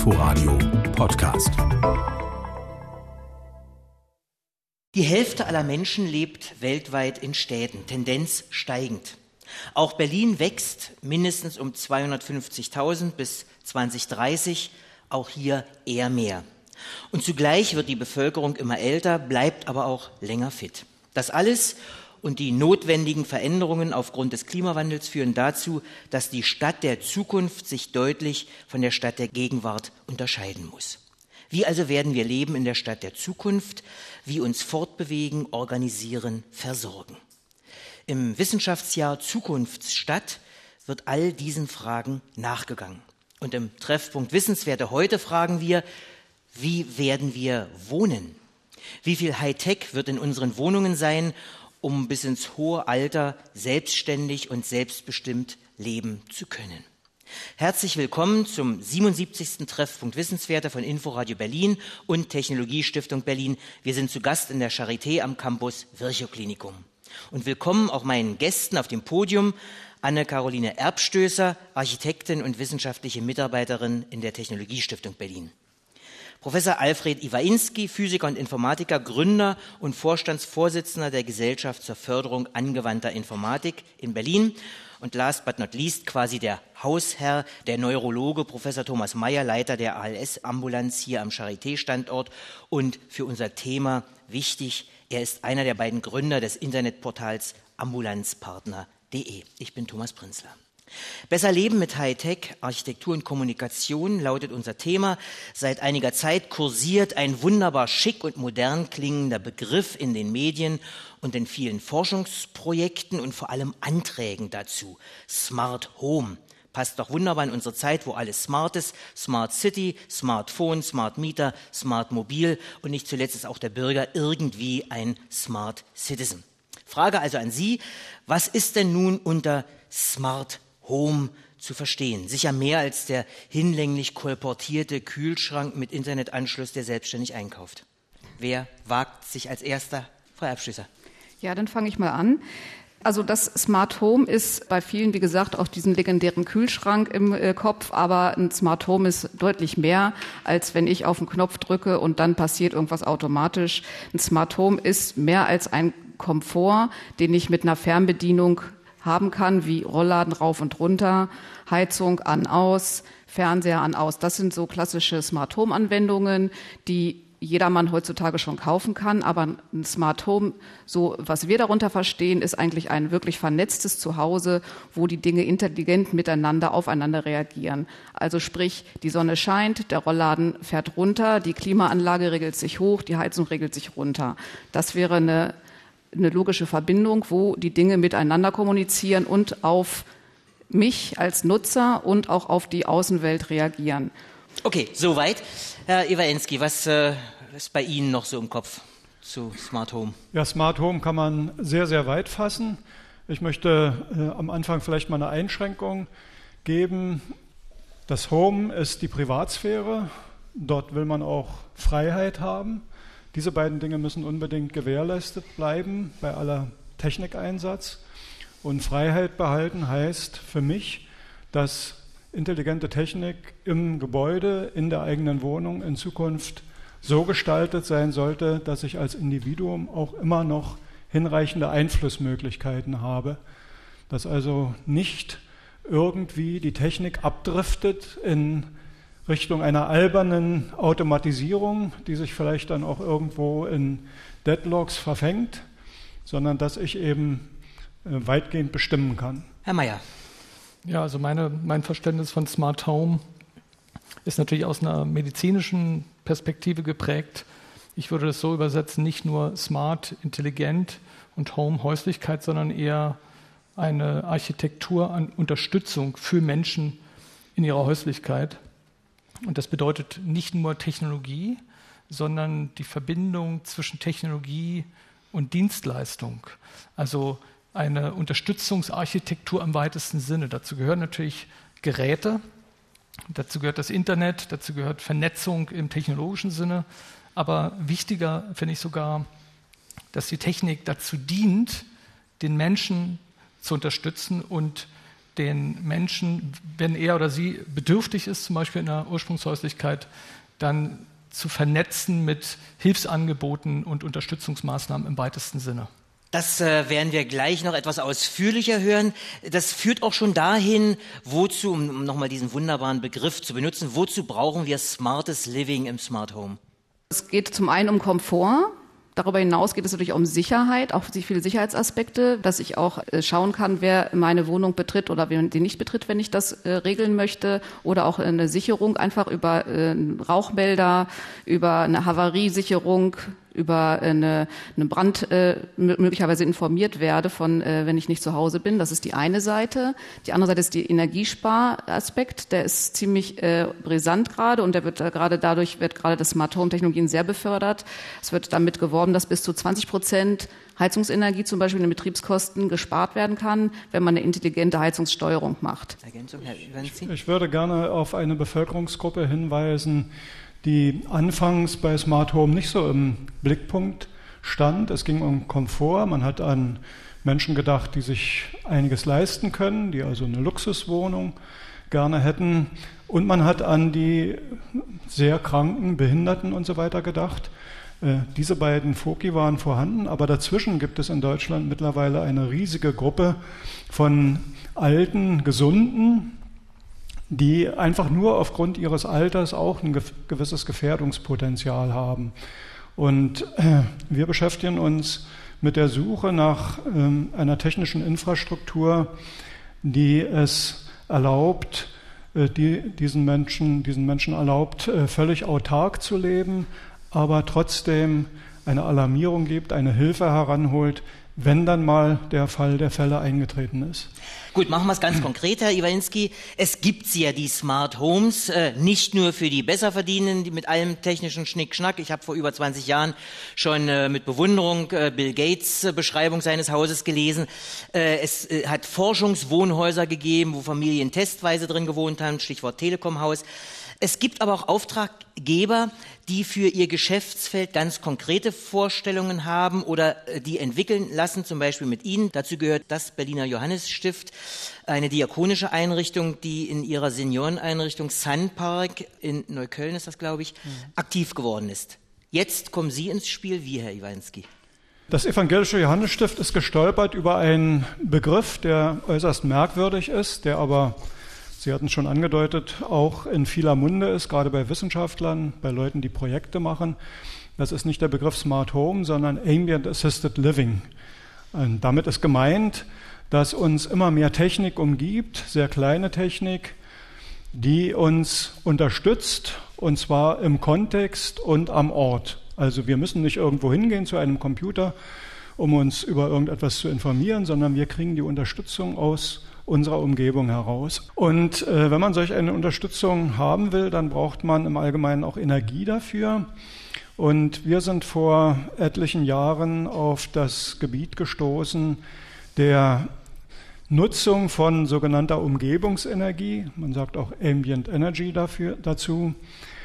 Inforadio Podcast. Die Hälfte aller Menschen lebt weltweit in Städten, Tendenz steigend. Auch Berlin wächst mindestens um 250.000 bis 2030, auch hier eher mehr. Und zugleich wird die Bevölkerung immer älter, bleibt aber auch länger fit. Das alles und die notwendigen Veränderungen aufgrund des Klimawandels führen dazu, dass die Stadt der Zukunft sich deutlich von der Stadt der Gegenwart unterscheiden muss. Wie also werden wir leben in der Stadt der Zukunft, wie uns fortbewegen, organisieren, versorgen? Im Wissenschaftsjahr Zukunftsstadt wird all diesen Fragen nachgegangen. Und im Treffpunkt Wissenswerte heute fragen wir, wie werden wir wohnen? Wie viel Hightech wird in unseren Wohnungen sein, um bis ins hohe Alter selbstständig und selbstbestimmt leben zu können? Herzlich willkommen zum 77. Treffpunkt Wissenswerte von Inforadio Berlin und Technologiestiftung Berlin. Wir sind zu Gast in der Charité am Campus Virchow-Klinikum. Und willkommen auch meinen Gästen auf dem Podium, Anne-Caroline Erbstößer, Architektin und wissenschaftliche Mitarbeiterin in der Technologiestiftung Berlin. Professor Alfred Iwainski, Physiker und Informatiker, Gründer und Vorstandsvorsitzender der Gesellschaft zur Förderung angewandter Informatik in Berlin. Und last but not least quasi der Hausherr, der Neurologe Professor Thomas Mayer, Leiter der ALS-Ambulanz hier am Charité-Standort. Und für unser Thema wichtig, er ist einer der beiden Gründer des Internetportals ambulanzpartner.de. Ich bin Thomas Prinzler. Besser leben mit Hightech, Architektur und Kommunikation lautet unser Thema. Seit einiger Zeit kursiert ein wunderbar schick und modern klingender Begriff in den Medien und in vielen Forschungsprojekten und vor allem Anträgen dazu. Smart Home. Passt doch wunderbar in unsere Zeit, wo alles smart ist. Smart City, Smartphone, Smart Meter, Smart Mobil und nicht zuletzt ist auch der Bürger irgendwie ein Smart Citizen. Frage also an Sie, was ist denn nun unter Smart Home zu verstehen? Sicher mehr als der hinlänglich kolportierte Kühlschrank mit Internetanschluss, der selbstständig einkauft. Wer wagt sich als Erster? Frau Erbstößer. Ja, dann fange ich mal an. Also das Smart Home ist bei vielen, wie gesagt, auch diesen legendären Kühlschrank im Kopf, aber ein Smart Home ist deutlich mehr, als wenn ich auf den Knopf drücke und dann passiert irgendwas automatisch. Ein Smart Home ist mehr als ein Komfort, den ich mit einer Fernbedienung haben kann, wie Rollladen rauf und runter, Heizung an, aus, Fernseher an, aus. Das sind so klassische Smart Home Anwendungen, die jedermann heutzutage schon kaufen kann. Aber ein Smart Home, so was wir darunter verstehen, ist eigentlich ein wirklich vernetztes Zuhause, wo die Dinge intelligent miteinander aufeinander reagieren. Also sprich, die Sonne scheint, der Rollladen fährt runter, die Klimaanlage regelt sich hoch, die Heizung regelt sich runter. Das wäre eine logische Verbindung, wo die Dinge miteinander kommunizieren und auf mich als Nutzer und auch auf die Außenwelt reagieren. Okay, soweit. Herr Iwainski, was ist bei Ihnen noch so im Kopf zu Smart Home? Ja, Smart Home kann man sehr, sehr weit fassen. Ich möchte am Anfang vielleicht mal eine Einschränkung geben. Das Home ist die Privatsphäre. Dort will man auch Freiheit haben. Diese beiden Dinge müssen unbedingt gewährleistet bleiben bei aller Technikeinsatz. Und Freiheit behalten heißt für mich, dass intelligente Technik im Gebäude, in der eigenen Wohnung in Zukunft so gestaltet sein sollte, dass ich als Individuum auch immer noch hinreichende Einflussmöglichkeiten habe. Dass also nicht irgendwie die Technik abdriftet in Richtung einer albernen Automatisierung, die sich vielleicht dann auch irgendwo in Deadlocks verfängt, sondern dass ich eben weitgehend bestimmen kann. Herr Mayer. Ja, also mein Verständnis von Smart Home ist natürlich aus einer medizinischen Perspektive geprägt. Ich würde das so übersetzen, nicht nur smart, intelligent und Home, Häuslichkeit, sondern eher eine Architektur an Unterstützung für Menschen in ihrer Häuslichkeit. Und das bedeutet nicht nur Technologie, sondern die Verbindung zwischen Technologie und Dienstleistung. Also eine Unterstützungsarchitektur im weitesten Sinne. Dazu gehören natürlich Geräte, dazu gehört das Internet, dazu gehört Vernetzung im technologischen Sinne. Aber wichtiger finde ich sogar, dass die Technik dazu dient, den Menschen zu unterstützen und den Menschen, wenn er oder sie bedürftig ist, zum Beispiel in der Ursprungshäuslichkeit, dann zu vernetzen mit Hilfsangeboten und Unterstützungsmaßnahmen im weitesten Sinne. Das werden wir gleich noch etwas ausführlicher hören. Das führt auch schon dahin, wozu, um nochmal diesen wunderbaren Begriff zu benutzen, wozu brauchen wir smartes Living im Smart Home? Es geht zum einen um Komfort. Darüber hinaus geht es natürlich um Sicherheit, auch viele Sicherheitsaspekte, dass ich auch schauen kann, wer meine Wohnung betritt oder wer die nicht betritt, wenn ich das regeln möchte. Oder auch eine Sicherung einfach über Rauchmelder, über eine Havariesicherung, über eine Brand möglicherweise informiert werde von, wenn ich nicht zu Hause bin. Das ist die eine Seite. Die andere Seite ist die Energiesparaspekt. Der ist ziemlich brisant gerade und dadurch wird gerade das Smart Home Technologien sehr befördert. Es wird damit geworben, dass bis zu 20% Heizungsenergie zum Beispiel in den Betriebskosten gespart werden kann, wenn man eine intelligente Heizungssteuerung macht. Ergänzung, Herr Iwanski? Ich würde gerne auf eine Bevölkerungsgruppe hinweisen, die anfangs bei Smart Home nicht so im Blickpunkt stand. Es ging um Komfort. Man hat an Menschen gedacht, die sich einiges leisten können, die also eine Luxuswohnung gerne hätten. Und man hat an die sehr Kranken, Behinderten und so weiter gedacht. Diese beiden Foki waren vorhanden, aber dazwischen gibt es in Deutschland mittlerweile eine riesige Gruppe von alten, gesunden, die einfach nur aufgrund ihres Alters auch ein gewisses Gefährdungspotenzial haben. Und wir beschäftigen uns mit der Suche nach einer technischen Infrastruktur, die es erlaubt, diesen Menschen erlaubt, völlig autark zu leben, aber trotzdem eine Alarmierung gibt, eine Hilfe heranholt, wenn dann mal der Fall der Fälle eingetreten ist. Gut, machen wir es ganz konkret, Herr Iwanski. Es gibt ja die Smart Homes, nicht nur für die Besserverdienenden, die mit allem technischen Schnickschnack. Ich habe vor über 20 Jahren schon mit Bewunderung Bill Gates Beschreibung seines Hauses gelesen. Es hat Forschungswohnhäuser gegeben, wo Familien testweise drin gewohnt haben, Stichwort Telekom-Haus. Es gibt aber auch Auftraggeber, die für ihr Geschäftsfeld ganz konkrete Vorstellungen haben oder die entwickeln lassen, zum Beispiel mit Ihnen. Dazu gehört das Berliner Johannesstift, eine diakonische Einrichtung, die in ihrer Senioreneinrichtung Sunpark in Neukölln ist das, glaube ich, aktiv geworden ist. Jetzt kommen Sie ins Spiel, wie, Herr Iwanski? Das evangelische Johannesstift ist gestolpert über einen Begriff, der äußerst merkwürdig ist, der aber, Sie hatten es schon angedeutet, auch in vieler Munde ist, gerade bei Wissenschaftlern, bei Leuten, die Projekte machen. Das ist nicht der Begriff Smart Home, sondern Ambient Assisted Living. Und damit ist gemeint, dass uns immer mehr Technik umgibt, sehr kleine Technik, die uns unterstützt, und zwar im Kontext und am Ort. Also wir müssen nicht irgendwo hingehen zu einem Computer, um uns über irgendetwas zu informieren, sondern wir kriegen die Unterstützung aus unserer Umgebung heraus. Und wenn man solch eine Unterstützung haben will, dann braucht man im Allgemeinen auch Energie dafür. Und wir sind vor etlichen Jahren auf das Gebiet gestoßen der Nutzung von sogenannter Umgebungsenergie, man sagt auch Ambient Energy dazu,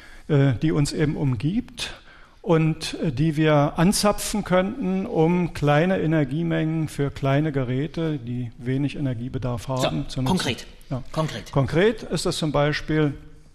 die uns eben umgibt und die wir anzapfen könnten, um kleine Energiemengen für kleine Geräte, die wenig Energiebedarf haben, zu nutzen. Konkret. Ja. Konkret. Konkret ist das zum Beispiel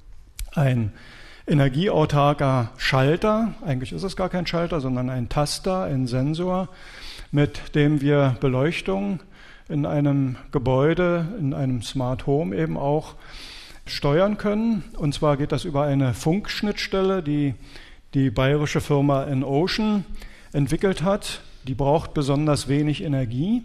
ein energieautarker Schalter, eigentlich ist es gar kein Schalter, sondern ein Taster, ein Sensor, mit dem wir Beleuchtung in einem Gebäude, in einem Smart Home eben auch steuern können. Und zwar geht das über eine Funkschnittstelle, die die bayerische Firma InOcean entwickelt hat. Die braucht besonders wenig Energie.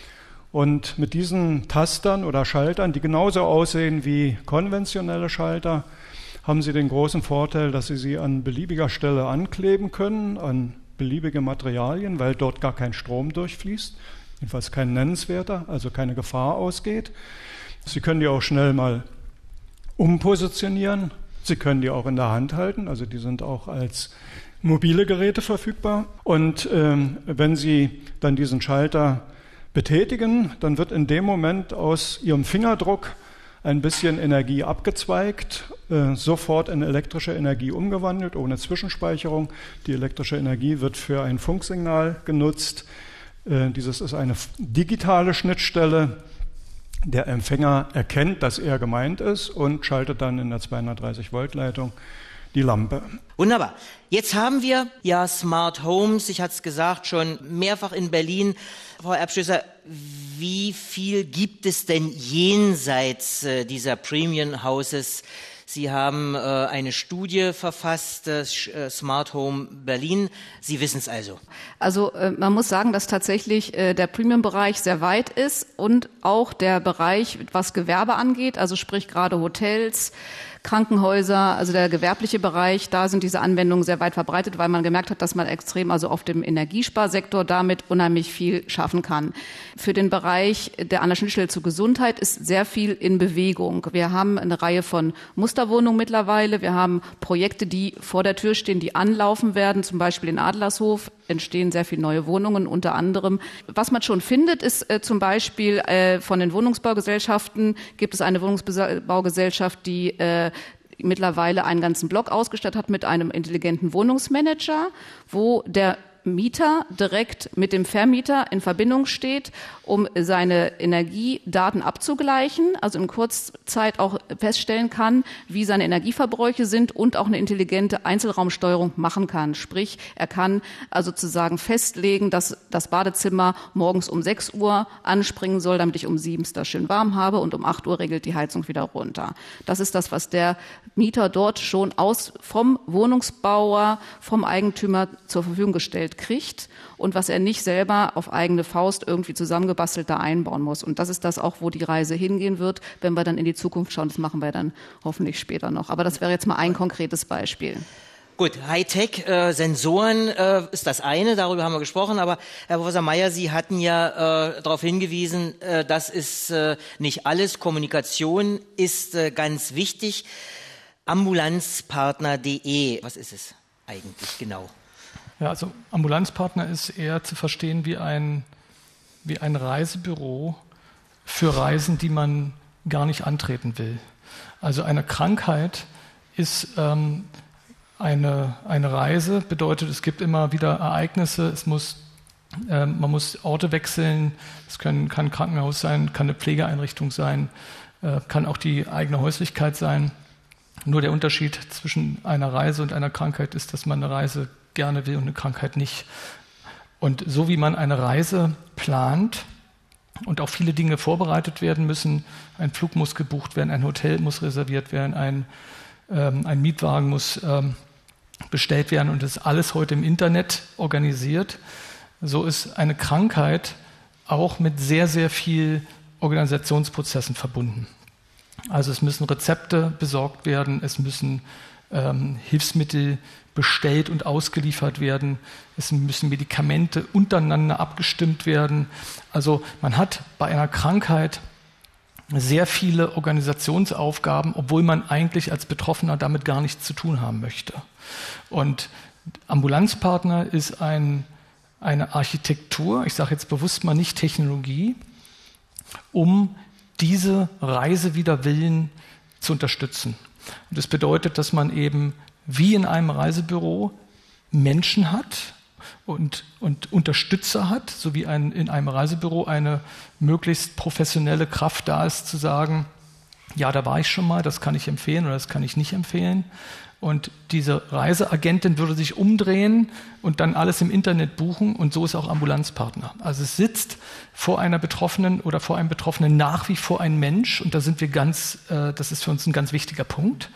Und mit diesen Tastern oder Schaltern, die genauso aussehen wie konventionelle Schalter, haben sie den großen Vorteil, dass sie an beliebiger Stelle ankleben können, an beliebige Materialien, weil dort gar kein Strom durchfließt, jedenfalls kein nennenswerter, also keine Gefahr ausgeht. Sie können die auch schnell mal umpositionieren. Sie können die auch in der Hand halten, also die sind auch als mobile Geräte verfügbar. Und wenn Sie dann diesen Schalter betätigen, dann wird in dem Moment aus Ihrem Fingerdruck ein bisschen Energie abgezweigt, sofort in elektrische Energie umgewandelt, ohne Zwischenspeicherung. Die elektrische Energie wird für ein Funksignal genutzt. Dieses ist eine digitale Schnittstelle, Der Empfänger erkennt, dass er gemeint ist und schaltet dann in der 230-Volt-Leitung die Lampe. Wunderbar. Jetzt haben wir ja Smart Homes, ich hatte es gesagt, schon mehrfach in Berlin. Frau Erbstößer, wie viel gibt es denn jenseits dieser Premium Houses? Sie haben eine Studie verfasst, Smart Home Berlin. Sie wissen es also. Also man muss sagen, dass tatsächlich der Premium-Bereich sehr weit ist und auch der Bereich, was Gewerbe angeht, also sprich gerade Hotels, Krankenhäuser, also der gewerbliche Bereich, da sind diese Anwendungen sehr weit verbreitet, weil man gemerkt hat, dass man extrem also auf dem Energiesparsektor damit unheimlich viel schaffen kann. Für den Bereich der an der Schnittstelle zur Gesundheit ist sehr viel in Bewegung. Wir haben eine Reihe von Musterwohnungen mittlerweile. Wir haben Projekte, die vor der Tür stehen, die anlaufen werden, zum Beispiel in Adlershof entstehen sehr viele neue Wohnungen, unter anderem. Was man schon findet, ist zum Beispiel von den Wohnungsbaugesellschaften gibt es eine Wohnungsbaugesellschaft, die mittlerweile einen ganzen Block ausgestattet hat mit einem intelligenten Wohnungsmanager, wo der Mieter direkt mit dem Vermieter in Verbindung steht, um seine Energiedaten abzugleichen, also in Kurzzeit auch feststellen kann, wie seine Energieverbräuche sind und auch eine intelligente Einzelraumsteuerung machen kann. Sprich, er kann also sozusagen festlegen, dass das Badezimmer morgens um 6 Uhr anspringen soll, damit ich um 7 es da schön warm habe und um 8 Uhr regelt die Heizung wieder runter. Das ist das, was der Mieter dort schon vom Wohnungsbauer, vom Eigentümer zur Verfügung gestellt kriegt und was er nicht selber auf eigene Faust irgendwie zusammengebastelt da einbauen muss. Und das ist das auch, wo die Reise hingehen wird, wenn wir dann in die Zukunft schauen. Das machen wir dann hoffentlich später noch. Aber das wäre jetzt mal ein konkretes Beispiel. Gut, Hightech, Sensoren ist das eine, darüber haben wir gesprochen, aber Herr Professor Meyer, Sie hatten ja darauf hingewiesen, das ist nicht alles, Kommunikation ist ganz wichtig. Ambulanzpartner.de, was ist es eigentlich genau? Ja, also Ambulanzpartner ist eher zu verstehen wie ein Reisebüro für Reisen, die man gar nicht antreten will. Also eine Krankheit ist eine Reise, bedeutet, es gibt immer wieder Ereignisse, man muss Orte wechseln, es kann ein Krankenhaus sein, kann eine Pflegeeinrichtung sein, kann auch die eigene Häuslichkeit sein. Nur der Unterschied zwischen einer Reise und einer Krankheit ist, dass man eine Reise gerne will und eine Krankheit nicht. Und so wie man eine Reise plant und auch viele Dinge vorbereitet werden müssen, ein Flug muss gebucht werden, ein Hotel muss reserviert werden, ein Mietwagen muss bestellt werden und das ist alles heute im Internet organisiert, so ist eine Krankheit auch mit sehr, sehr viel Organisationsprozessen verbunden. Also es müssen Rezepte besorgt werden, es müssen Hilfsmittel bestellt und ausgeliefert werden, es müssen Medikamente untereinander abgestimmt werden. Also man hat bei einer Krankheit sehr viele Organisationsaufgaben, obwohl man eigentlich als Betroffener damit gar nichts zu tun haben möchte. Und Ambulanzpartner ist eine Architektur, ich sage jetzt bewusst mal nicht Technologie, um diese Reise wider Willen zu unterstützen. Und das bedeutet, dass man eben wie in einem Reisebüro Menschen hat und Unterstützer hat, so wie in einem Reisebüro eine möglichst professionelle Kraft da ist, zu sagen, ja, da war ich schon mal, das kann ich empfehlen oder das kann ich nicht empfehlen. Und diese Reiseagentin würde sich umdrehen und dann alles im Internet buchen und so ist auch Ambulanzpartner. Also es sitzt vor einer Betroffenen oder vor einem Betroffenen nach wie vor ein Mensch und da sind wir das ist für uns ein ganz wichtiger Punkt,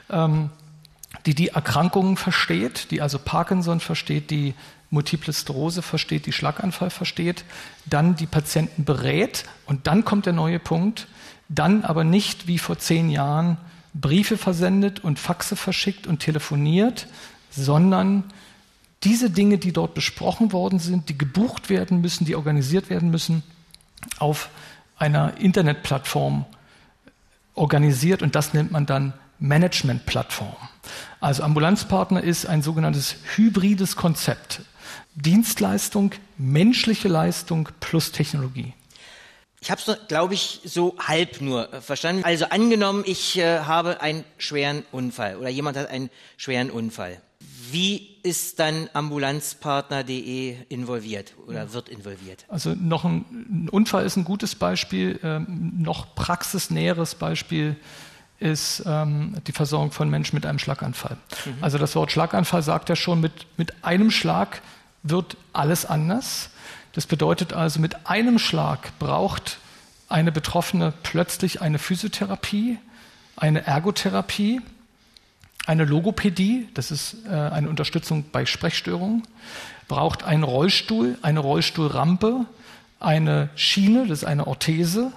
die Erkrankungen versteht, die also Parkinson versteht, die Multiple Sklerose versteht, die Schlaganfall versteht, dann die Patienten berät und dann kommt der neue Punkt, dann aber nicht wie vor 10 Jahren Briefe versendet und Faxe verschickt und telefoniert, sondern diese Dinge, die dort besprochen worden sind, die gebucht werden müssen, die organisiert werden müssen, auf einer Internetplattform organisiert und das nennt man dann Managementplattform. Also Ambulanzpartner ist ein sogenanntes hybrides Konzept. Dienstleistung, menschliche Leistung plus Technologie. Ich habe es, glaube ich, so halb nur verstanden. Also angenommen, ich habe einen schweren Unfall oder jemand hat einen schweren Unfall. Wie ist dann ambulanzpartner.de involviert oder wird involviert? Also noch ein Unfall ist ein gutes Beispiel. Noch praxisnäheres Beispiel ist die Versorgung von Menschen mit einem Schlaganfall. Also das Wort Schlaganfall sagt ja schon, mit einem Schlag wird alles anders. Das bedeutet also, mit einem Schlag braucht eine Betroffene plötzlich eine Physiotherapie, eine Ergotherapie, eine Logopädie, das ist eine Unterstützung bei Sprechstörungen, braucht einen Rollstuhl, eine Rollstuhlrampe, eine Schiene, das ist eine Orthese,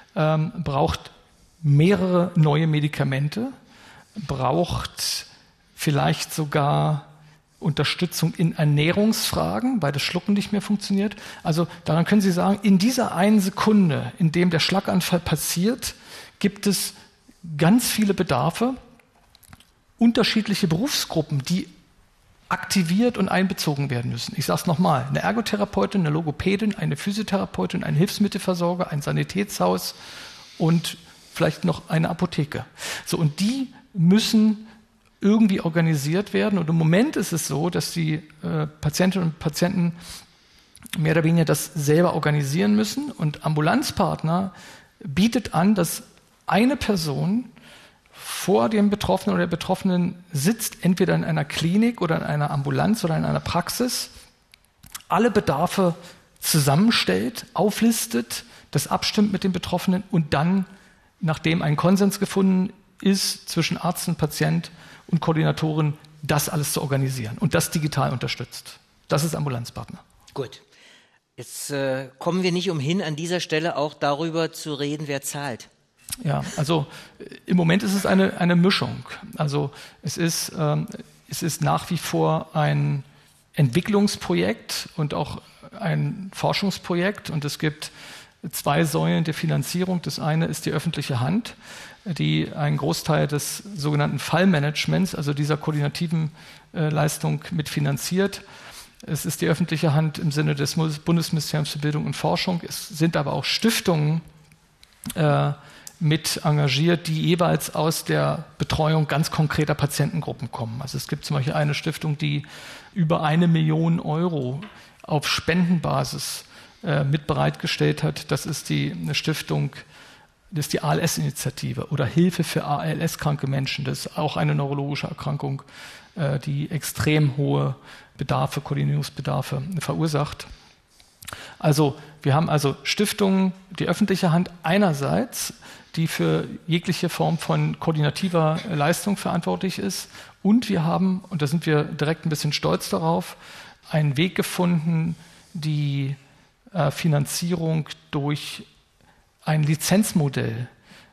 braucht mehrere neue Medikamente, braucht vielleicht sogar Unterstützung in Ernährungsfragen, weil das Schlucken nicht mehr funktioniert. Also daran können Sie sagen, in dieser einen Sekunde, in dem der Schlaganfall passiert, gibt es ganz viele Bedarfe, unterschiedliche Berufsgruppen, die aktiviert und einbezogen werden müssen. Ich sage es nochmal, eine Ergotherapeutin, eine Logopädin, eine Physiotherapeutin, ein Hilfsmittelversorger, ein Sanitätshaus und vielleicht noch eine Apotheke. So, und die müssen irgendwie organisiert werden. Und im Moment ist es so, dass die Patientinnen und Patienten mehr oder weniger das selber organisieren müssen. Und Ambulanzpartner bietet an, dass eine Person vor dem Betroffenen oder der Betroffenen sitzt, entweder in einer Klinik oder in einer Ambulanz oder in einer Praxis, alle Bedarfe zusammenstellt, auflistet, das abstimmt mit dem Betroffenen und dann, nachdem ein Konsens gefunden ist zwischen Arzt und Patient und Koordinatorin, das alles zu organisieren und das digital unterstützt. Das ist Ambulanzpartner. Gut. Jetzt kommen wir nicht umhin, an dieser Stelle auch darüber zu reden, wer zahlt. Ja, also im Moment ist es eine Mischung. Also es ist nach wie vor ein Entwicklungsprojekt und auch ein Forschungsprojekt und es gibt zwei Säulen der Finanzierung. Das eine ist die öffentliche Hand, die einen Großteil des sogenannten Fallmanagements, also dieser koordinativen Leistung mitfinanziert. Es ist die öffentliche Hand im Sinne des Bundesministeriums für Bildung und Forschung. Es sind aber auch Stiftungen mit engagiert, die jeweils aus der Betreuung ganz konkreter Patientengruppen kommen. Also es gibt zum Beispiel eine Stiftung, die über 1 Million Euro auf Spendenbasis mit bereitgestellt hat. Das ist eine Stiftung, das ist die ALS-Initiative oder Hilfe für ALS-kranke Menschen. Das ist auch eine neurologische Erkrankung, die extrem hohe Bedarfe, Koordinierungsbedarfe verursacht. Also wir haben also Stiftungen, die öffentliche Hand einerseits, die für jegliche Form von koordinativer Leistung verantwortlich ist. Und wir haben, und da sind wir direkt ein bisschen stolz darauf, einen Weg gefunden, die Finanzierung durch ein Lizenzmodell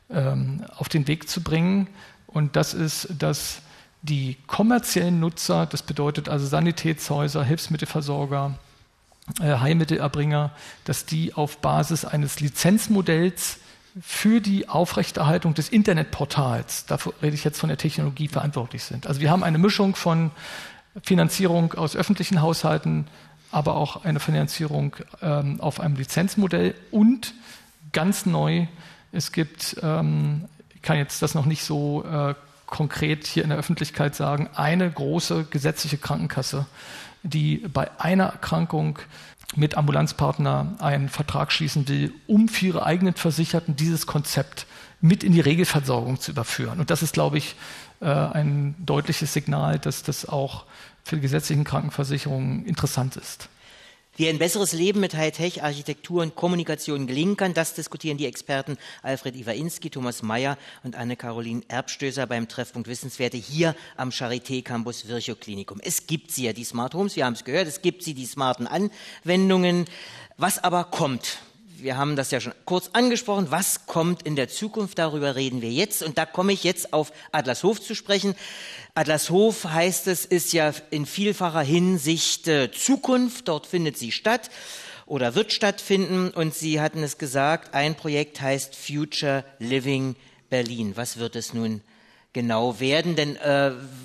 auf den Weg zu bringen. Und das ist, dass die kommerziellen Nutzer, das bedeutet also Sanitätshäuser, Hilfsmittelversorger, Heilmittelerbringer, dass die auf Basis eines Lizenzmodells für die Aufrechterhaltung des Internetportals, dafür rede ich jetzt von der Technologie, verantwortlich sind. Also wir haben eine Mischung von Finanzierung aus öffentlichen Haushalten, aber auch eine Finanzierung auf einem Lizenzmodell und ganz neu, es gibt, ich kann jetzt das noch nicht so konkret hier in der Öffentlichkeit sagen, eine große gesetzliche Krankenkasse, die bei einer Erkrankung mit Ambulanzpartner einen Vertrag schließen will, um für ihre eigenen Versicherten dieses Konzept mit in die Regelversorgung zu überführen. Und das ist, glaube ich, ein deutliches Signal, dass das auch für die gesetzlichen Krankenversicherungen interessant ist. Wie ein besseres Leben mit Hightech, Architektur und Kommunikation gelingen kann, das diskutieren die Experten Alfred Iwainski, Thomas Mayer und Anne-Caroline Erbstößer beim Treffpunkt Wissenswerte hier am Charité Campus Virchow Klinikum. Es gibt sie ja, die Smart Homes, wir haben es gehört, es gibt sie, die smarten Anwendungen. Was aber kommt? Wir haben das ja schon kurz angesprochen. Was kommt in der Zukunft? Darüber reden wir jetzt. Und da komme ich jetzt auf Adlershof zu sprechen. Adlershof, heißt es, ist ja in vielfacher Hinsicht Zukunft. Dort findet sie statt oder wird stattfinden. Und Sie hatten es gesagt, ein Projekt heißt Future Living Berlin. Was wird es nun genau werden? Denn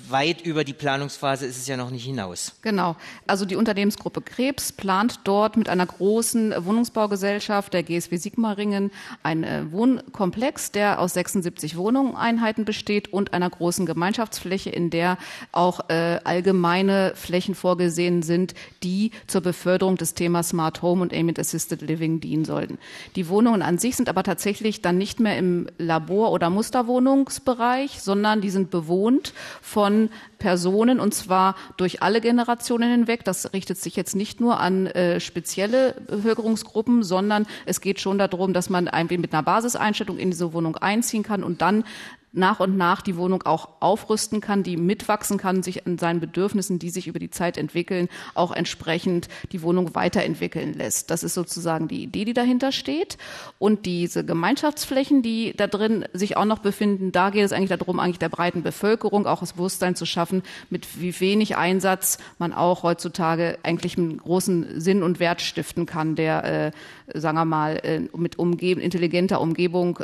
weit über die Planungsphase ist es ja noch nicht hinaus. Genau. Also die Unternehmensgruppe Krebs plant dort mit einer großen Wohnungsbaugesellschaft, der GSW Sigmaringen, einen Wohnkomplex, der aus 76 Wohneinheiten besteht und einer großen Gemeinschaftsfläche, in der auch allgemeine Flächen vorgesehen sind, die zur Beförderung des Themas Smart Home und Ambient Assisted Living dienen sollten. Die Wohnungen an sich sind aber tatsächlich dann nicht mehr im Labor- oder Musterwohnungsbereich, sondern die sind bewohnt von Personen, und zwar durch alle Generationen hinweg. Das richtet sich jetzt nicht nur an spezielle Bevölkerungsgruppen, sondern es geht schon darum, dass man irgendwie mit einer Basiseinstellung in diese Wohnung einziehen kann und dann nach und nach die Wohnung auch aufrüsten kann, die mitwachsen kann, sich an seinen Bedürfnissen, die sich über die Zeit entwickeln, auch entsprechend die Wohnung weiterentwickeln lässt. Das ist sozusagen die Idee, die dahinter steht. Und diese Gemeinschaftsflächen, die da drin sich auch noch befinden, da geht es eigentlich darum, eigentlich der breiten Bevölkerung auch das Bewusstsein zu schaffen, mit wie wenig Einsatz man auch heutzutage eigentlich einen großen Sinn und Wert stiften kann, der, sagen wir mal, mit intelligenter Umgebung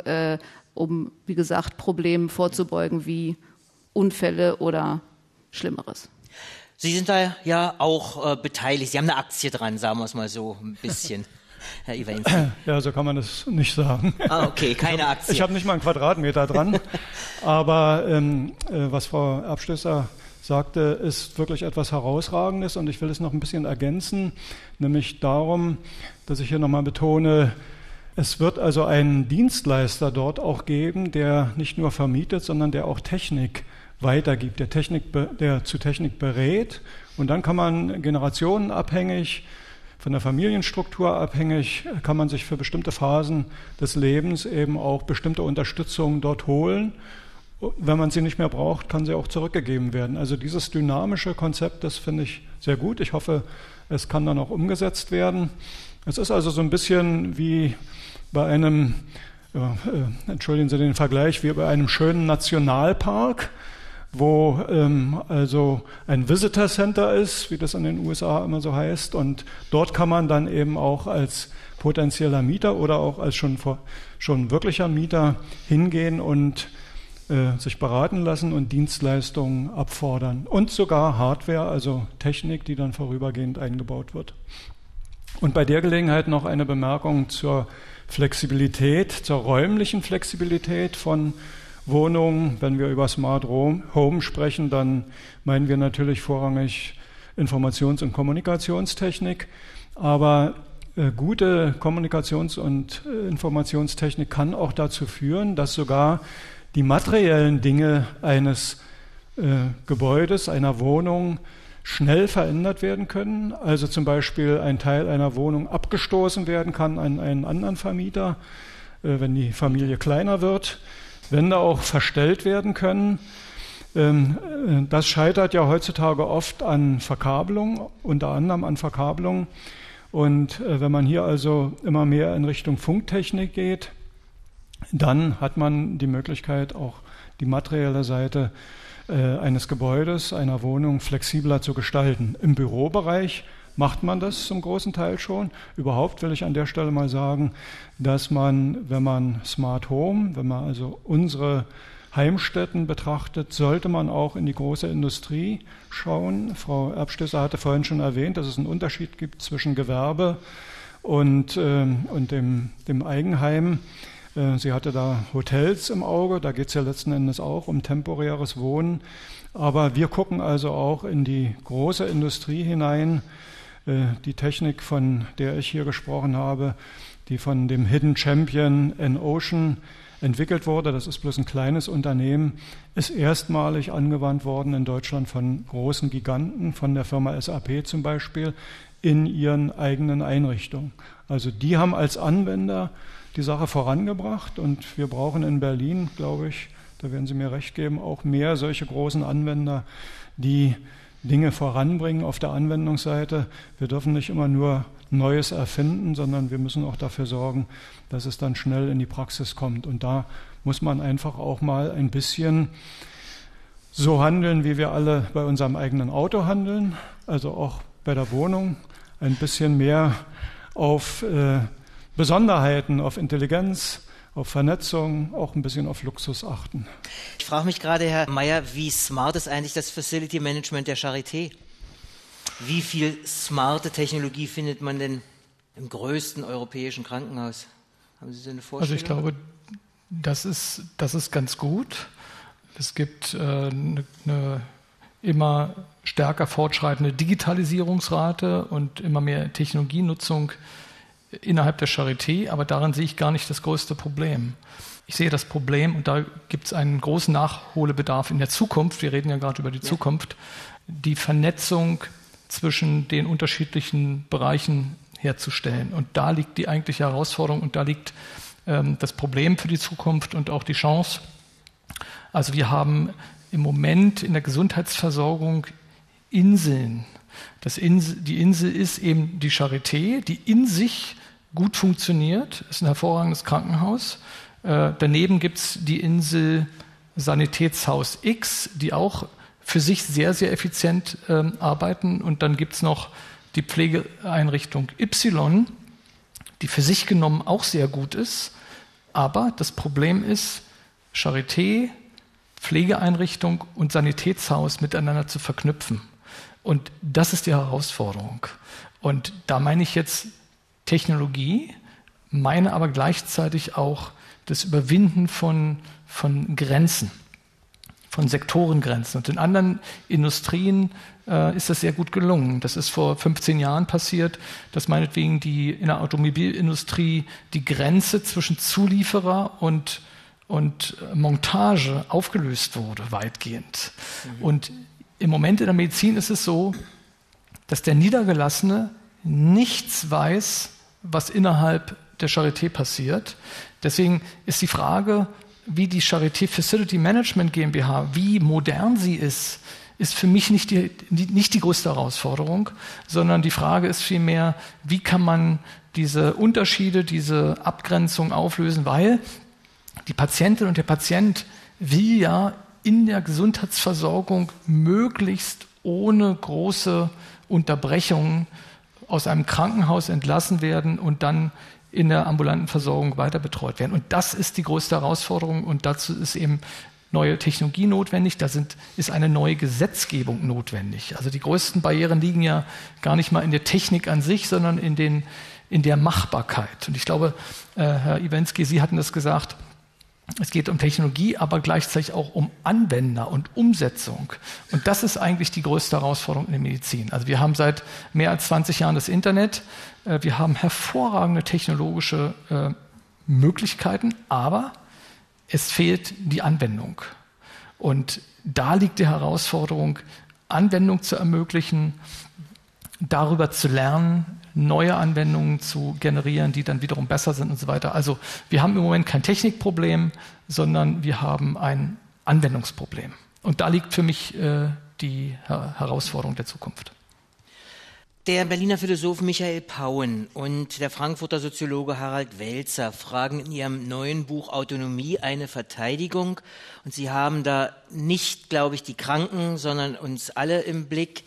um, wie gesagt, Problemen vorzubeugen wie Unfälle oder Schlimmeres. Sie sind da ja auch beteiligt. Sie haben eine Aktie dran, sagen wir es mal so ein bisschen, Herr Iwainski. Ja, so kann man das nicht sagen. Ah, okay, keine Aktie. Ich habe nicht mal einen Quadratmeter dran. Aber was Frau Erbstößer sagte, ist wirklich etwas Herausragendes, und ich will es noch ein bisschen ergänzen, nämlich darum, dass ich hier nochmal betone, es wird also einen Dienstleister dort auch geben, der nicht nur vermietet, sondern der auch Technik weitergibt, der zu Technik berät. Und dann kann man generationenabhängig, von der Familienstruktur abhängig, kann man sich für bestimmte Phasen des Lebens eben auch bestimmte Unterstützung dort holen. Wenn man sie nicht mehr braucht, kann sie auch zurückgegeben werden. Also dieses dynamische Konzept, das finde ich sehr gut. Ich hoffe, es kann dann auch umgesetzt werden. Es ist also so ein bisschen wie bei einem, entschuldigen Sie den Vergleich, wie bei einem schönen Nationalpark, wo also ein Visitor Center ist, wie das in den USA immer so heißt. Und dort kann man dann eben auch als potenzieller Mieter oder auch als schon wirklicher Mieter hingehen und sich beraten lassen und Dienstleistungen abfordern. Und sogar Hardware, also Technik, die dann vorübergehend eingebaut wird. Und bei der Gelegenheit noch eine Bemerkung zur Flexibilität, zur räumlichen Flexibilität von Wohnungen. Wenn wir über Smart Home sprechen, dann meinen wir natürlich vorrangig Informations- und Kommunikationstechnik. Aber gute Kommunikations- und Informationstechnik kann auch dazu führen, dass sogar die materiellen Dinge eines Gebäudes, einer Wohnung, schnell verändert werden können. Also zum Beispiel ein Teil einer Wohnung abgestoßen werden kann an einen anderen Vermieter, wenn die Familie kleiner wird. Wände auch verstellt werden können. Das scheitert ja heutzutage oft an Verkabelung, unter anderem an Verkabelung. Und wenn man hier also immer mehr in Richtung Funktechnik geht, dann hat man die Möglichkeit, auch die materielle Seite eines Gebäudes, einer Wohnung flexibler zu gestalten. Im Bürobereich macht man das zum großen Teil schon. Überhaupt will ich an der Stelle mal sagen, dass man, wenn man Smart Home, wenn man also unsere Heimstätten betrachtet, sollte man auch in die große Industrie schauen. Frau Erbstößer hatte vorhin schon erwähnt, dass es einen Unterschied gibt zwischen Gewerbe und dem Eigenheim. Sie hatte da Hotels im Auge, da geht es ja letzten Endes auch um temporäres Wohnen. Aber wir gucken also auch in die große Industrie hinein. Die Technik, von der ich hier gesprochen habe, die von dem Hidden Champion N-Ocean entwickelt wurde, das ist bloß ein kleines Unternehmen, ist erstmalig angewandt worden in Deutschland von großen Giganten, von der Firma SAP zum Beispiel, in ihren eigenen Einrichtungen. Also die haben als Anwender die Sache vorangebracht, und wir brauchen in Berlin, glaube ich, da werden Sie mir recht geben, auch mehr solche großen Anwender, die Dinge voranbringen auf der Anwendungsseite. Wir dürfen nicht immer nur Neues erfinden, sondern wir müssen auch dafür sorgen, dass es dann schnell in die Praxis kommt. Und da muss man einfach auch mal ein bisschen so handeln, wie wir alle bei unserem eigenen Auto handeln, also auch bei der Wohnung, ein bisschen mehr auf Besonderheiten, auf Intelligenz, auf Vernetzung, auch ein bisschen auf Luxus achten. Ich frage mich gerade, Herr Meyer, wie smart ist eigentlich das Facility Management der Charité? Wie viel smarte Technologie findet man denn im größten europäischen Krankenhaus? Haben Sie so eine Vorstellung? Also ich glaube, das ist ganz gut. Es gibt eine immer stärker fortschreitende Digitalisierungsrate und immer mehr Technologienutzung innerhalb der Charité, aber darin sehe ich gar nicht das größte Problem. Ich sehe das Problem, und da gibt es einen großen Nachholbedarf in der Zukunft, wir reden ja gerade über die Zukunft, die Vernetzung zwischen den unterschiedlichen Bereichen herzustellen. Und da liegt die eigentliche Herausforderung und da liegt das Problem für die Zukunft und auch die Chance. Also wir haben im Moment in der Gesundheitsversorgung Inseln. Die Insel ist eben die Charité, die in sich gut funktioniert, ist ein hervorragendes Krankenhaus. Daneben gibt es die Insel Sanitätshaus X, die auch für sich sehr, sehr effizient arbeiten. Und dann gibt es noch die Pflegeeinrichtung Y, die für sich genommen auch sehr gut ist. Aber das Problem ist, Charité, Pflegeeinrichtung und Sanitätshaus miteinander zu verknüpfen. Und das ist die Herausforderung. Und da meine ich jetzt Technologie, meine aber gleichzeitig auch das Überwinden von Grenzen, von Sektorengrenzen. Und in anderen Industrien ist das sehr gut gelungen. Das ist vor 15 Jahren passiert, dass meinetwegen in der Automobilindustrie die Grenze zwischen Zulieferer und Montage aufgelöst wurde, weitgehend. Und im Moment in der Medizin ist es so, dass der Niedergelassene nichts weiß, was innerhalb der Charité passiert. Deswegen ist die Frage, wie die Charité Facility Management GmbH, wie modern sie ist für mich nicht die größte Herausforderung, sondern die Frage ist vielmehr, wie kann man diese Unterschiede, diese Abgrenzung auflösen, weil die Patientin und der Patient will ja in der Gesundheitsversorgung möglichst ohne große Unterbrechungen aus einem Krankenhaus entlassen werden und dann in der ambulanten Versorgung weiter betreut werden. Und das ist die größte Herausforderung und dazu ist eben neue Technologie notwendig, ist eine neue Gesetzgebung notwendig. Also die größten Barrieren liegen ja gar nicht mal in der Technik an sich, sondern in der Machbarkeit. Und ich glaube, Herr Iwensky, Sie hatten das gesagt, es geht um Technologie, aber gleichzeitig auch um Anwender und Umsetzung. Und das ist eigentlich die größte Herausforderung in der Medizin. Also wir haben seit mehr als 20 Jahren das Internet. Wir haben hervorragende technologische Möglichkeiten, aber es fehlt die Anwendung. Und da liegt die Herausforderung, Anwendung zu ermöglichen, darüber zu lernen, neue Anwendungen zu generieren, die dann wiederum besser sind und so weiter. Also wir haben im Moment kein Technikproblem, sondern wir haben ein Anwendungsproblem. Und da liegt für mich die Herausforderung der Zukunft. Der Berliner Philosoph Michael Pauen und der Frankfurter Soziologe Harald Welzer fragen in ihrem neuen Buch Autonomie eine Verteidigung. Und sie haben da nicht, glaube ich, die Kranken, sondern uns alle im Blick.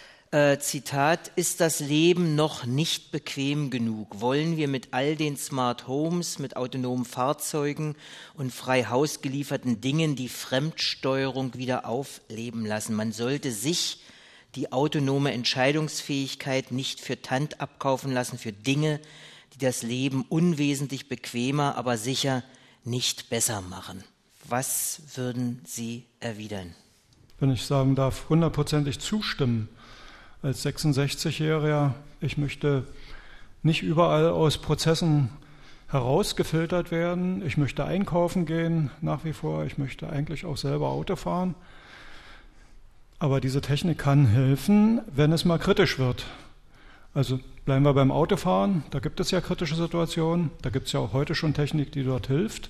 Zitat, ist das Leben noch nicht bequem genug? Wollen wir mit all den Smart Homes, mit autonomen Fahrzeugen und frei Haus gelieferten Dingen die Fremdsteuerung wieder aufleben lassen? Man sollte sich die autonome Entscheidungsfähigkeit nicht für Tant abkaufen lassen, für Dinge, die das Leben unwesentlich bequemer, aber sicher nicht besser machen. Was würden Sie erwidern? Wenn ich sagen darf, 100%ig zustimmen. Als 66-Jähriger, ich möchte nicht überall aus Prozessen herausgefiltert werden. Ich möchte einkaufen gehen nach wie vor. Ich möchte eigentlich auch selber Auto fahren. Aber diese Technik kann helfen, wenn es mal kritisch wird. Also bleiben wir beim Autofahren. Da gibt es ja kritische Situationen. Da gibt es ja auch heute schon Technik, die dort hilft.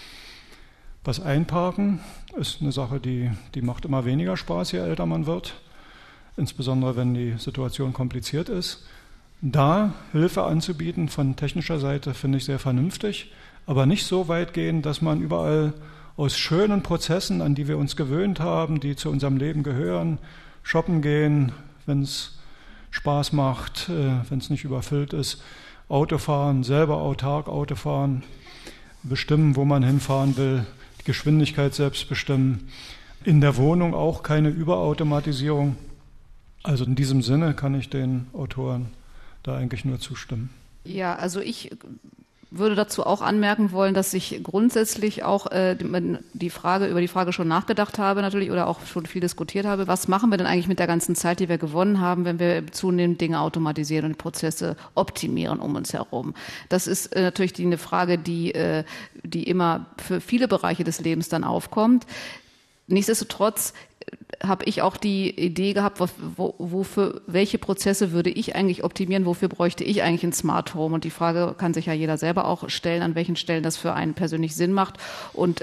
Das Einparken ist eine Sache, die macht immer weniger Spaß, je älter man wird. Insbesondere wenn die Situation kompliziert ist. Da Hilfe anzubieten von technischer Seite finde ich sehr vernünftig, aber nicht so weit gehen, dass man überall aus schönen Prozessen, an die wir uns gewöhnt haben, die zu unserem Leben gehören, shoppen gehen, wenn es Spaß macht, wenn es nicht überfüllt ist, Autofahren, selber autark Autofahren, bestimmen, wo man hinfahren will, die Geschwindigkeit selbst bestimmen. In der Wohnung auch keine Überautomatisierung. Also in diesem Sinne kann ich den Autoren da eigentlich nur zustimmen. Ja, also ich würde dazu auch anmerken wollen, dass ich grundsätzlich auch über die Frage schon nachgedacht habe natürlich oder auch schon viel diskutiert habe. Was machen wir denn eigentlich mit der ganzen Zeit, die wir gewonnen haben, wenn wir zunehmend Dinge automatisieren und Prozesse optimieren um uns herum? Das ist natürlich eine Frage, die immer für viele Bereiche des Lebens dann aufkommt. Nichtsdestotrotz habe ich auch die Idee gehabt, welche Prozesse würde ich eigentlich optimieren, wofür bräuchte ich eigentlich ein Smart Home? Und die Frage kann sich ja jeder selber auch stellen, an welchen Stellen das für einen persönlich Sinn macht. Und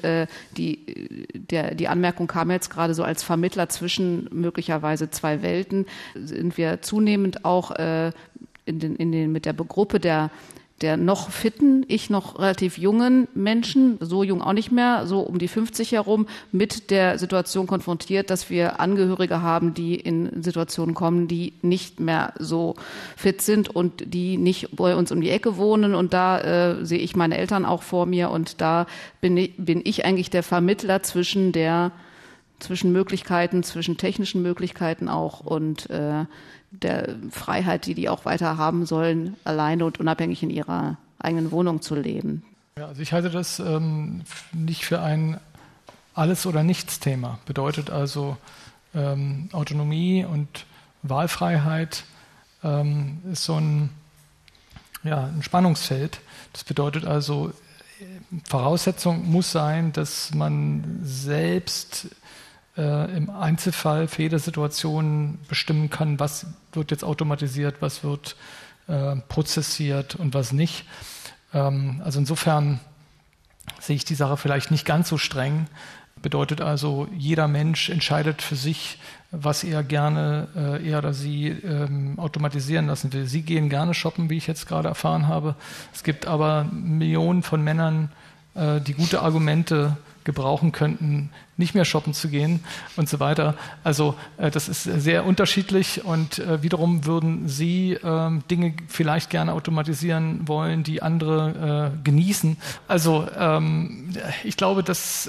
die Anmerkung kam jetzt gerade so als Vermittler zwischen möglicherweise zwei Welten, sind wir zunehmend auch mit der Gruppe der noch fitten, noch relativ jungen Menschen, so jung auch nicht mehr, so um die 50 herum, mit der Situation konfrontiert, dass wir Angehörige haben, die in Situationen kommen, die nicht mehr so fit sind und die nicht bei uns um die Ecke wohnen. Und da sehe ich meine Eltern auch vor mir und da bin ich eigentlich der Vermittler zwischen Möglichkeiten, zwischen technischen Möglichkeiten auch und der Freiheit, die auch weiter haben sollen, alleine und unabhängig in ihrer eigenen Wohnung zu leben. Ja, also ich halte das nicht für ein Alles- oder Nichts-Thema. Bedeutet also Autonomie und Wahlfreiheit ist so ein Spannungsfeld. Das bedeutet also, Voraussetzung muss sein, dass man selbst im Einzelfall für jede Situation bestimmen kann, was wird jetzt automatisiert, was wird prozessiert und was nicht. Also insofern sehe ich die Sache vielleicht nicht ganz so streng. Bedeutet also, jeder Mensch entscheidet für sich, was er gerne, er oder sie automatisieren lassen will. Sie gehen gerne shoppen, wie ich jetzt gerade erfahren habe. Es gibt aber Millionen von Männern, die gute Argumente gebrauchen könnten, nicht mehr shoppen zu gehen und so weiter. Also das ist sehr unterschiedlich und wiederum würden Sie Dinge vielleicht gerne automatisieren wollen, die andere genießen. Also ich glaube, dass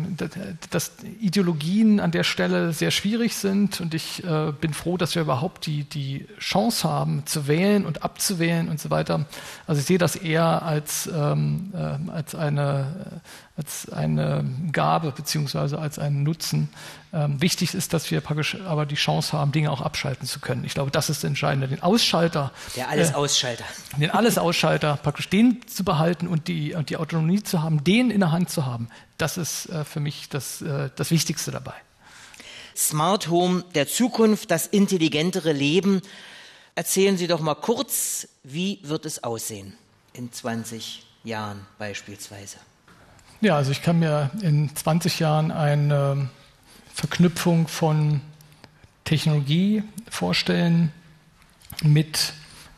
Ideologien an der Stelle sehr schwierig sind und ich bin froh, dass wir überhaupt die Chance haben, zu wählen und abzuwählen und so weiter. Also ich sehe das eher als eine Gabe beziehungsweise als einen Nutzen. Wichtig ist, dass wir praktisch aber die Chance haben, Dinge auch abschalten zu können. Ich glaube, das ist das Entscheidende. Den Ausschalter. Der Alles-Ausschalter. Den Alles-Ausschalter, praktisch den zu behalten und die Autonomie zu haben, den in der Hand zu haben. Das ist für mich das Wichtigste dabei. Smart Home der Zukunft, das intelligentere Leben. Erzählen Sie doch mal kurz, wie wird es aussehen in 20 Jahren beispielsweise? Ja, also ich kann mir in 20 Jahren eine Verknüpfung von Technologie vorstellen mit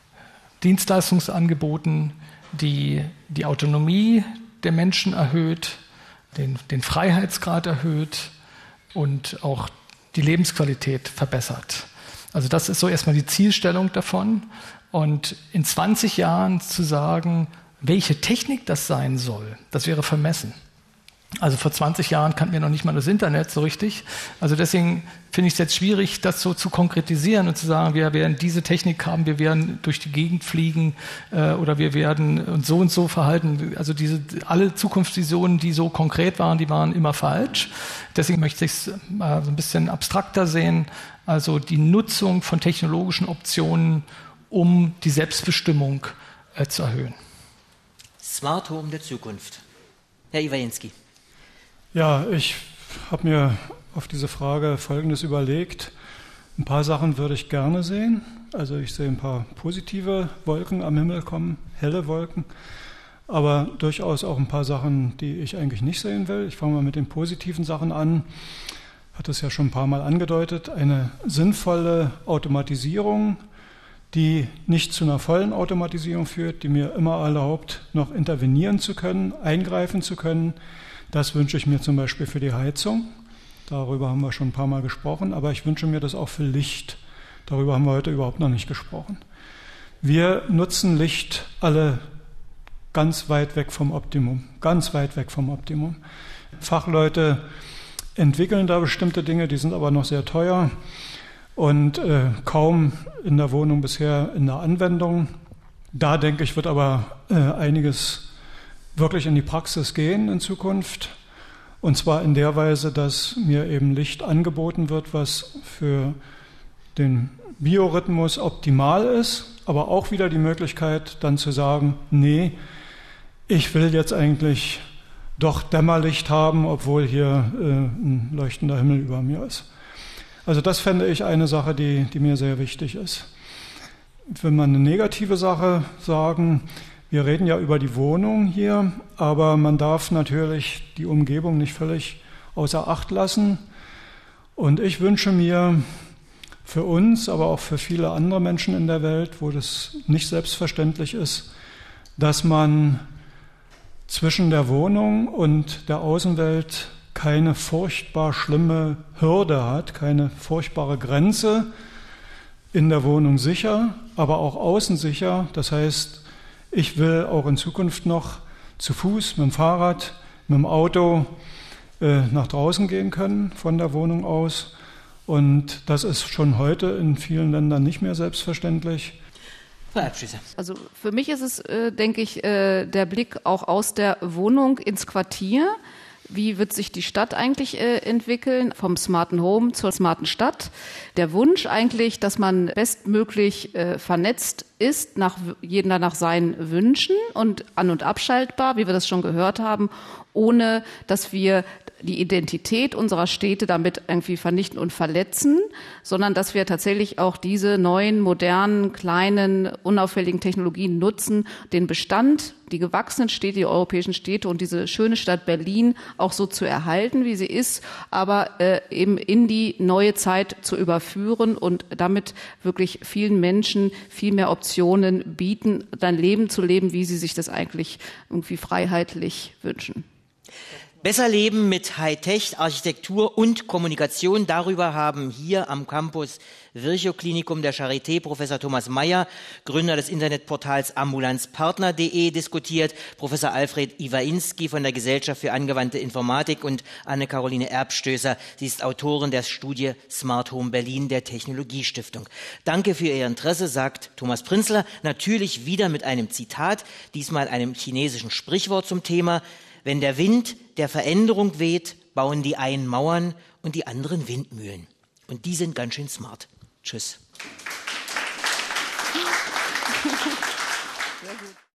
Dienstleistungsangeboten, die die Autonomie der Menschen erhöht, den Freiheitsgrad erhöht und auch die Lebensqualität verbessert. Also das ist so erstmal die Zielstellung davon. Und in 20 Jahren zu sagen, welche Technik das sein soll, das wäre vermessen. Also vor 20 Jahren kannten wir noch nicht mal das Internet so richtig. Also deswegen finde ich es jetzt schwierig, das so zu konkretisieren und zu sagen, wir werden diese Technik haben, wir werden durch die Gegend fliegen oder wir werden uns so und so verhalten. Also alle Zukunftsvisionen, die so konkret waren, die waren immer falsch. Deswegen möchte ich es so ein bisschen abstrakter sehen. Also die Nutzung von technologischen Optionen, um die Selbstbestimmung zu erhöhen. Smart Home der Zukunft. Herr Iwajenski. Ja, ich habe mir auf diese Frage Folgendes überlegt. Ein paar Sachen würde ich gerne sehen. Also ich sehe ein paar positive Wolken am Himmel kommen, helle Wolken, aber durchaus auch ein paar Sachen, die ich eigentlich nicht sehen will. Ich fange mal mit den positiven Sachen an. Hat es ja schon ein paar Mal angedeutet. Eine sinnvolle Automatisierung, die nicht zu einer vollen Automatisierung führt, die mir immer erlaubt, noch intervenieren zu können, eingreifen zu können. Das wünsche ich mir zum Beispiel für die Heizung. Darüber haben wir schon ein paar Mal gesprochen, aber ich wünsche mir das auch für Licht. Darüber haben wir heute überhaupt noch nicht gesprochen. Wir nutzen Licht alle ganz weit weg vom Optimum, ganz weit weg vom Optimum. Fachleute entwickeln da bestimmte Dinge, die sind aber noch sehr teuer und kaum in der Wohnung bisher in der Anwendung. Da, denke ich, wird aber einiges wirklich in die Praxis gehen in Zukunft. Und zwar in der Weise, dass mir eben Licht angeboten wird, was für den Biorhythmus optimal ist, aber auch wieder die Möglichkeit dann zu sagen, nee, ich will jetzt eigentlich doch Dämmerlicht haben, obwohl hier ein leuchtender Himmel über mir ist. Also das fände ich eine Sache, die mir sehr wichtig ist. Will man eine negative Sache sagen, wir reden ja über die Wohnung hier, aber man darf natürlich die Umgebung nicht völlig außer Acht lassen. Und ich wünsche mir für uns, aber auch für viele andere Menschen in der Welt, wo das nicht selbstverständlich ist, dass man zwischen der Wohnung und der Außenwelt keine furchtbar schlimme Hürde hat, keine furchtbare Grenze, in der Wohnung sicher, aber auch außen sicher. Das heißt, ich will auch in Zukunft noch zu Fuß, mit dem Fahrrad, mit dem Auto nach draußen gehen können von der Wohnung aus. Und das ist schon heute in vielen Ländern nicht mehr selbstverständlich. Frau Erbschüsser. Also für mich ist es, denke ich, der Blick auch aus der Wohnung ins Quartier. Wie wird sich die Stadt eigentlich entwickeln, vom smarten Home zur smarten Stadt? Der Wunsch eigentlich, dass man bestmöglich vernetzt ist, jeder nach seinen Wünschen und an- und abschaltbar, wie wir das schon gehört haben, ohne dass wir die Identität unserer Städte damit irgendwie vernichten und verletzen, sondern dass wir tatsächlich auch diese neuen, modernen, kleinen, unauffälligen Technologien nutzen, den Bestand, die gewachsenen Städte, die europäischen Städte und diese schöne Stadt Berlin auch so zu erhalten, wie sie ist, aber eben in die neue Zeit zu überführen und damit wirklich vielen Menschen viel mehr Optionen bieten, ein Leben zu leben, wie sie sich das eigentlich irgendwie freiheitlich wünschen. Besser leben mit Hightech, Architektur und Kommunikation. Darüber haben hier am Campus Virchow-Klinikum der Charité Professor Thomas Mayer, Gründer des Internetportals ambulanzpartner.de, diskutiert, Professor Alfred Iwainski von der Gesellschaft für angewandte Informatik und Anne-Caroline Erbstößer. Sie ist Autorin der Studie Smart Home Berlin der Technologiestiftung. Danke für Ihr Interesse, sagt Thomas Prinzler. Natürlich wieder mit einem Zitat, diesmal einem chinesischen Sprichwort zum Thema. Wenn der Wind der Veränderung weht, bauen die einen Mauern und die anderen Windmühlen. Und die sind ganz schön smart. Tschüss.